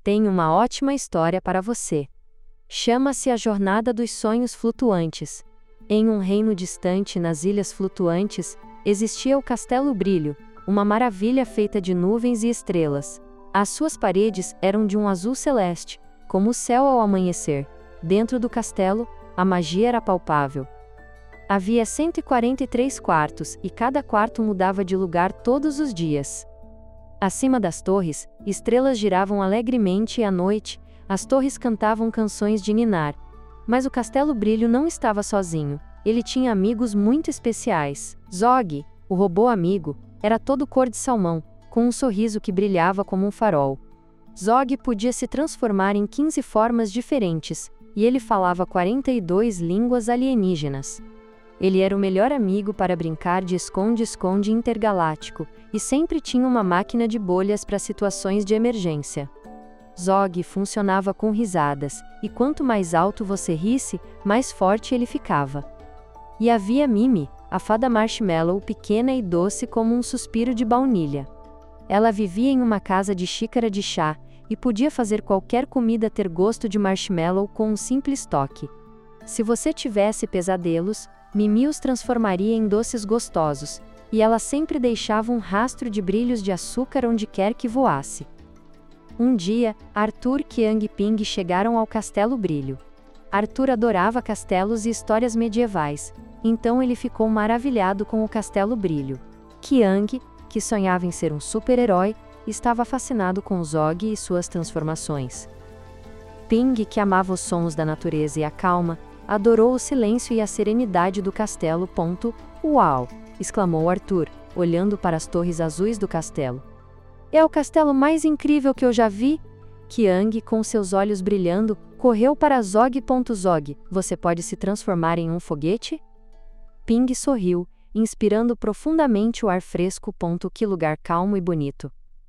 tenho uma ótima história para você. Chama-se A Jornada dos Sonhos Flutuantes. Em um reino distante nas Ilhas Flutuantes, existia o Castelo Brilho, uma maravilha feita de nuvens e estrelas. As suas paredes eram de um azul celeste, como o céu ao amanhecer. Dentro do castelo, a magia era palpável. Havia 143 quartos e cada quarto mudava de lugar todos os dias. Acima das torres, estrelas giravam alegremente e à noite, as torres cantavam canções de ninar. Mas o Castelo Brilho não estava sozinho, ele tinha amigos muito especiais. Zog, o robô amigo, era todo cor de salmão, com um sorriso que brilhava como um farol. Zog podia se transformar em 15 formas diferentes, e ele falava 42 línguas alienígenas. Ele era o melhor amigo para brincar de esconde-esconde intergaláctico, e sempre tinha uma máquina de bolhas para situações de emergência. Zog funcionava com risadas, e quanto mais alto você risse, mais forte ele ficava. E havia Mimi, a fada marshmallow pequena e doce como um suspiro de baunilha. Ela vivia em uma casa de xícara de chá, e podia fazer qualquer comida ter gosto de marshmallow com um simples toque. Se você tivesse pesadelos, Mimi os transformaria em doces gostosos, e ela sempre deixava um rastro de brilhos de açúcar onde quer que voasse. Um dia, Arthur, Qiang e Ping chegaram ao Castelo Brilho. Arthur adorava castelos e histórias medievais, então ele ficou maravilhado com o Castelo Brilho. Qiang, que sonhava em ser um super-herói, estava fascinado com Zog e suas transformações. Ping, que amava os sons da natureza e a calma, adorou o silêncio e a serenidade do castelo. Uau! Exclamou Arthur, olhando para as torres azuis do castelo. É o castelo mais incrível que eu já vi! Qiang, com seus olhos brilhando, correu para Zog. Zog, você pode se transformar em um foguete? Ping sorriu, inspirando profundamente o ar fresco. Que lugar calmo e bonito.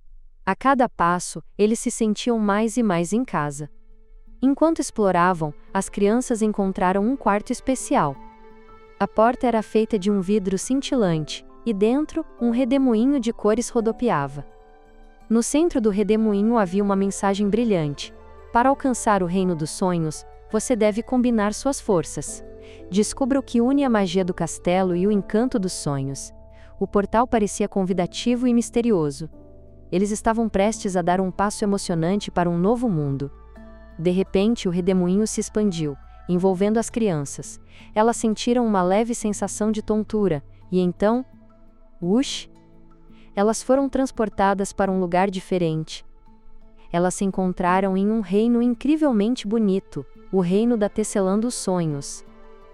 A cada passo, eles se sentiam mais e mais em casa. Enquanto exploravam, as crianças encontraram um quarto especial. A porta era feita de um vidro cintilante, e dentro, um redemoinho de cores rodopiava. No centro do redemoinho havia uma mensagem brilhante. Para alcançar o reino dos sonhos, você deve combinar suas forças. Descubra o que une a magia do castelo e o encanto dos sonhos. O portal parecia convidativo e misterioso. Eles estavam prestes a dar um passo emocionante para um novo mundo. De repente, o redemoinho se expandiu, envolvendo as crianças. Elas sentiram uma leve sensação de tontura, e então... Ush! Elas foram transportadas para um lugar diferente. Elas se encontraram em um reino incrivelmente bonito, o reino da Tecelã dos Sonhos.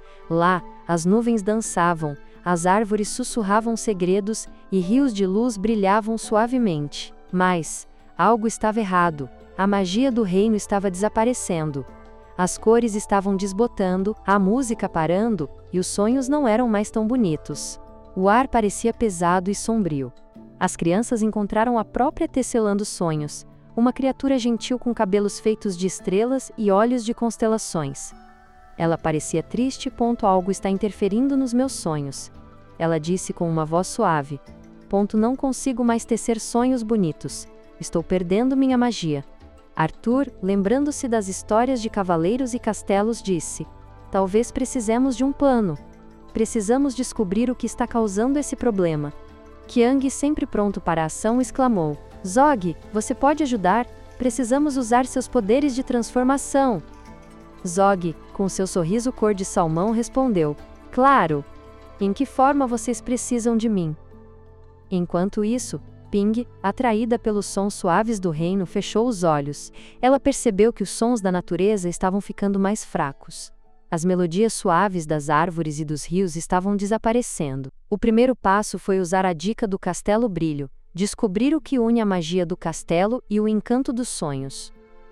Lá, as nuvens dançavam, as árvores sussurravam segredos e rios de luz brilhavam suavemente. Mas algo estava errado. A magia do reino estava desaparecendo. As cores estavam desbotando, a música parando, e os sonhos não eram mais tão bonitos. O ar parecia pesado e sombrio. As crianças encontraram a própria Tecelã dos Sonhos, uma criatura gentil com cabelos feitos de estrelas e olhos de constelações. Ela parecia triste. Algo está interferindo nos meus sonhos. Ela disse com uma voz suave. Não consigo mais tecer sonhos bonitos. Estou perdendo minha magia. Arthur, lembrando-se das histórias de cavaleiros e castelos, disse: talvez precisemos de um plano. Precisamos descobrir o que está causando esse problema. Qiang, sempre pronto para a ação, exclamou: Zog, você pode ajudar? Precisamos usar seus poderes de transformação. Zog, com seu sorriso cor de salmão, respondeu: claro! Em que forma vocês precisam de mim? Enquanto isso, Ping, atraída pelos sons suaves do reino, fechou os olhos. Ela percebeu que os sons da natureza estavam ficando mais fracos. As melodias suaves das árvores e dos rios estavam desaparecendo. O primeiro passo foi usar a dica do Castelo Brilho, descobrir o que une a magia do castelo e o encanto dos sonhos.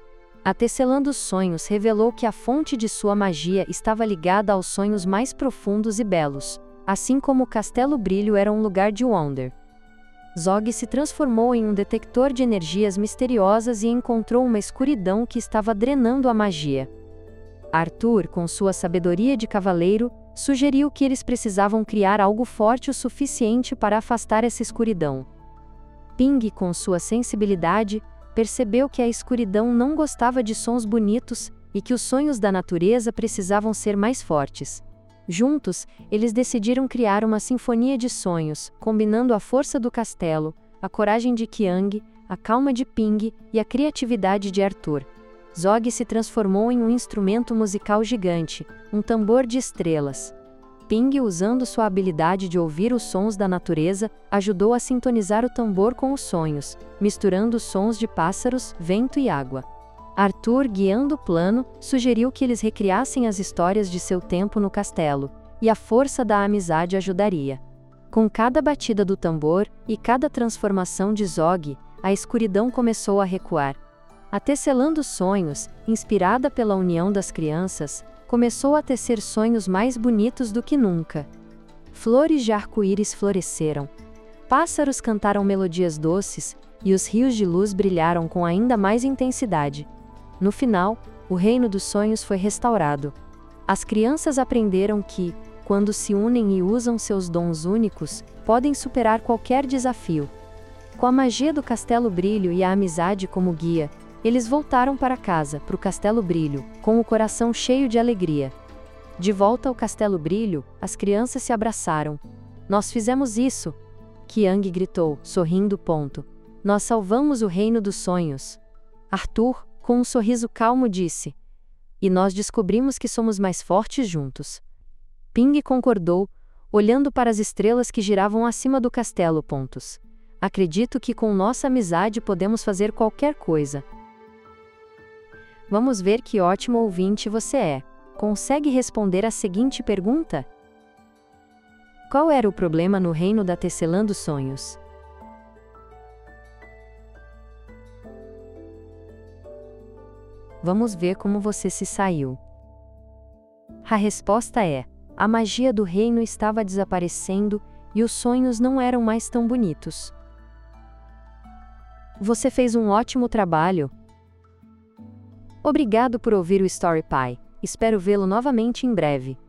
A Tecelã dos Sonhos revelou que a fonte de sua magia estava ligada aos sonhos mais profundos e belos, assim como o Castelo Brilho era um lugar de wonder. Zog se transformou em um detector de energias misteriosas e encontrou uma escuridão que estava drenando a magia. Arthur, com sua sabedoria de cavaleiro, sugeriu que eles precisavam criar algo forte o suficiente para afastar essa escuridão. Ping, com sua sensibilidade, percebeu que a escuridão não gostava de sons bonitos e que os sonhos da natureza precisavam ser mais fortes. Juntos, eles decidiram criar uma sinfonia de sonhos, combinando a força do castelo, a coragem de Qiang, a calma de Ping e a criatividade de Arthur. Zog se transformou em um instrumento musical gigante, um tambor de estrelas. Ping, usando sua habilidade de ouvir os sons da natureza, ajudou a sintonizar o tambor com os sonhos, misturando os sons de pássaros, vento e água. Arthur, guiando o plano, sugeriu que eles recriassem as histórias de seu tempo no castelo, e a força da amizade ajudaria. Com cada batida do tambor e cada transformação de Zog, a escuridão começou a recuar. A Tecelando Sonhos, inspirada pela união das crianças, começou a tecer sonhos mais bonitos do que nunca. Flores de arco-íris floresceram. Pássaros cantaram melodias doces, e os rios de luz brilharam com ainda mais intensidade. No final, o reino dos sonhos foi restaurado. As crianças aprenderam que, quando se unem e usam seus dons únicos, podem superar qualquer desafio. Com a magia do Castelo Brilho e a amizade como guia, eles voltaram para casa, para o Castelo Brilho, com o coração cheio de alegria. De volta ao Castelo Brilho, as crianças se abraçaram. "Nós fizemos isso!" Qiang gritou, sorrindo. "Nós salvamos o reino dos sonhos." Arthur, com um sorriso calmo, disse: "E nós descobrimos que somos mais fortes juntos." Ping concordou, olhando para as estrelas que giravam acima do castelo. "Acredito que com nossa amizade podemos fazer qualquer coisa." Vamos ver que ótimo ouvinte você é. Consegue responder a seguinte pergunta? Qual era o problema no reino da Tecelando Sonhos? Vamos ver como você se saiu. A resposta é: a magia do reino estava desaparecendo e os sonhos não eram mais tão bonitos. Você fez um ótimo trabalho. Obrigado por ouvir o Story Pie. Espero vê-lo novamente em breve.